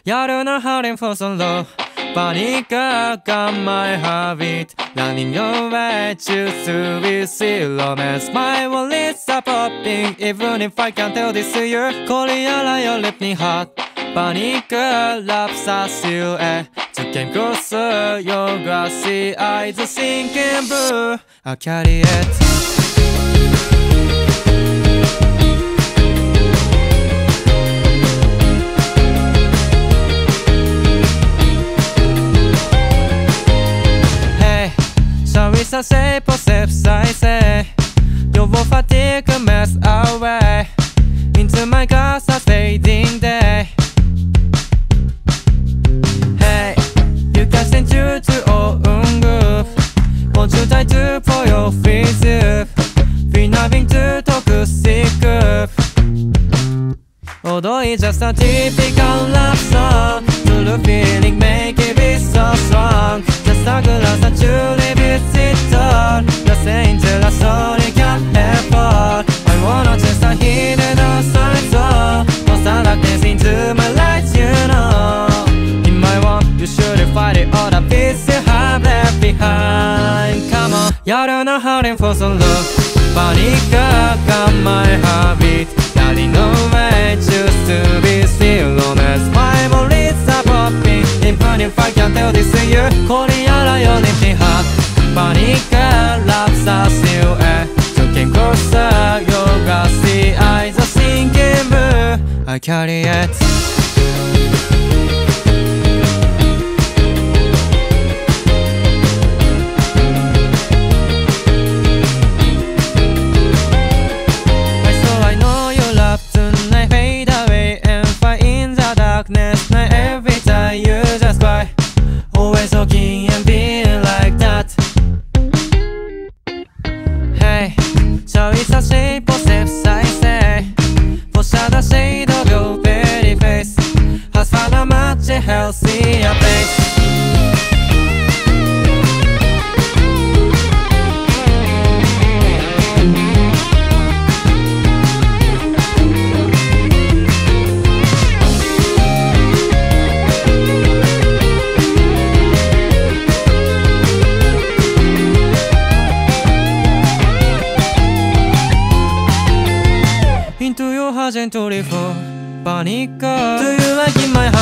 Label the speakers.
Speaker 1: You're hurting for so long. Panic got my habit. Running away, choose to be silliness. My worries are popping, even if I can't tell this to you. Korea, you left me hot. Panic laps a silhouette. You came closer, your glassy eyes are sinking blue. I carry it. I say, percepts I say, your fatigue mess away into my glass a fading day. Hey, you can send you to own group. Won't you try to pour your face up? We're nothing to toxic group. Although it's just a typical love song, to the feeling make it be so strong. Just a glass that you leave it sit on. Just angel a story can't help all. I wanna just a hidden outside door. Most I like this into my light, you know. In my one, you should fight it all the pieces you have left behind. Come on, you're not hurting for so long. Panic got my habit. Darling, no way, choose to be still honest. My worries are popping, even if I can't tell this to you. Korea, you're empty heart. Panic laps are still looking closer. Your glassy eyes are sinking blue. I carry it. Every time you just cry, always looking and being like that. Hey, so it's a shape of steps I say. Push out the shade of your pretty face. Has found a much healthier place. Into your heart gently for panic. Do you like in my heart?